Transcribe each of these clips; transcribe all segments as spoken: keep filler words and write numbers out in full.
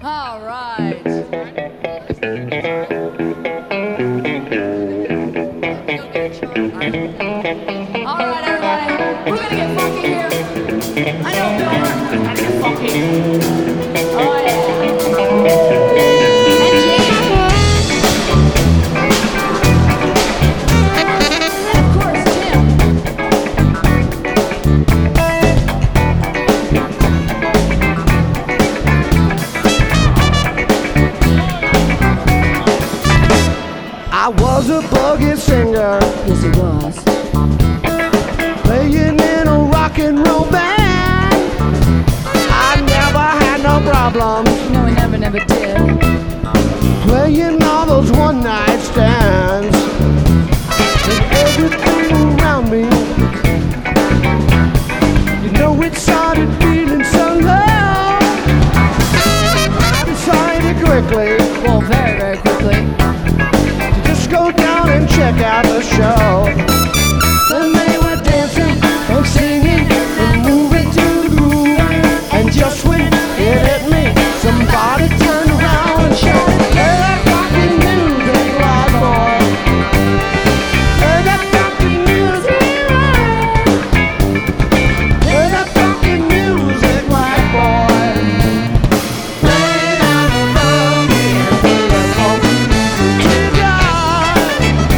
All right. All right, everybody. We're gonna get funky here. I know, Bill. We're gonna get funky. Oh, yeah. And jam. And of course, Tim. I was a boogie singer. Yes, he was. Playing in a rock and roll band. I never had no problems No, he never, never did. playing all those one night stands. And everything around me, you know, it started feeling so low. I decided quickly Well, very, very quickly. to just go down and check out the show. And they were dancing and singing and moving to the groove. And just when it hit me, somebody turned around and shouted, "Play that fucking music, right, boy. Play that fucking music, right. Play that fucking music, right, boy. Play that funky and play that funky music, right."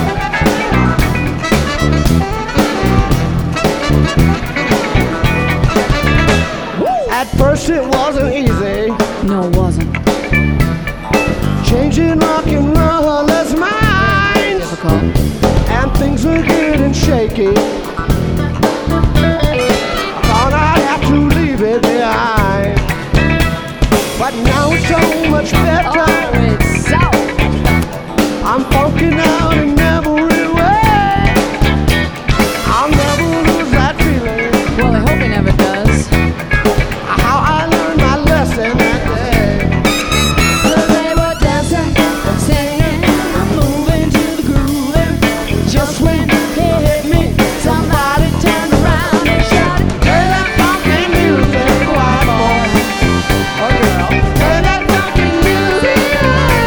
At first it wasn't easy, No, it wasn't. changing rock and rollers' minds, Difficult. and things were getting shaky. Thought I'd have to leave it behind, but now it's so much better. Oh, it's out. I'm funking out in every way. I'll never lose that feeling. Well, I hope he never does. How I learned my lesson that day. They were dancing and singing and moving to the groove. Just when it hit me, somebody turned around and shouted, "Play that fucking music, white boy or girl. Play that fucking music,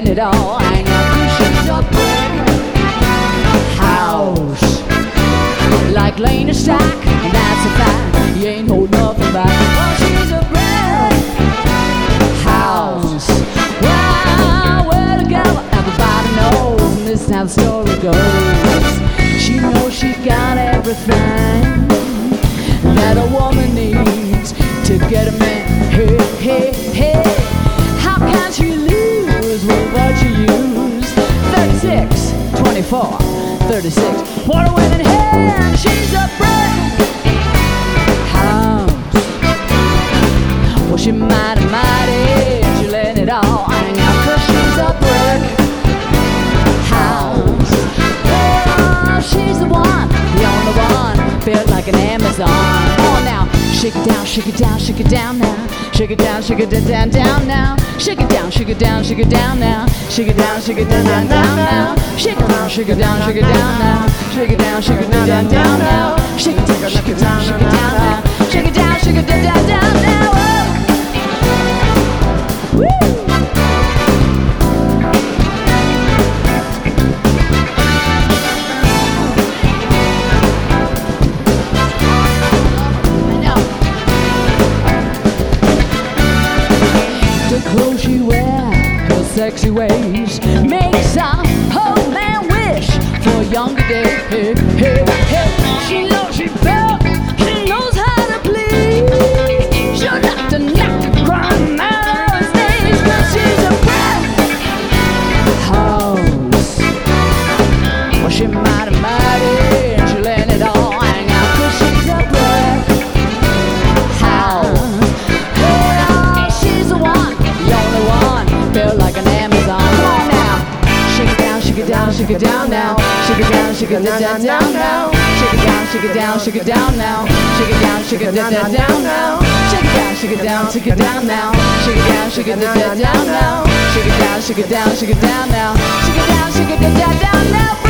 it all hang out, 'cause she's a brick house. Like laying a stack, and that's a fact. You ain't hold nothing back. Oh, she's a brick house. Well, well, together, everybody knows, and this is how the story goes. She knows she got everything that a woman needs to get a man. Hey, hey, hey. How can she lose with what you use? thirty-six, twenty-four, thirty-six. What a winning hand. She's a brick house. Well, she mighty, mighty. She let it all hang out, 'cause she's a brick house. Well, she's the one, the only one, built like an Amazon. Oh, now, shake it down, shake it down, shake it down now. Shake it down, shake it down, down now. Shake it down, shake it down, shake it down now. Shake it down, shake it down, down, down now. Shake it down, shake it down, shake it down now. Shake it down, shake it down, down, down now. Shake it down, shake it down, shake it down now. Shake it down, shake it down, down, down now. Woo! Clothes she wear, her sexy ways makes a whole man wish for a younger day. Hey, hey, hey. She knows she felt, she knows how to please. She'll knock the knock the crime out of stage, 'cause she's a brick house. Well, she mighty, mighty, and she let it all hang out, 'cause she's a brick house. Yeah, she's the one, built like an Amazon. Come on now. Shake it down, shake it down, shake it down now. Shake it down, shake it down, down, down now. Shake it down, shake it down, shake it down now. Shake it down, shake it down, down, down now. Shake it down, shake it down, shake it down now. Shake it down, shake it down, down now. Shake it down, shake it down, shake it down now. Shake it down, shake it down, down now.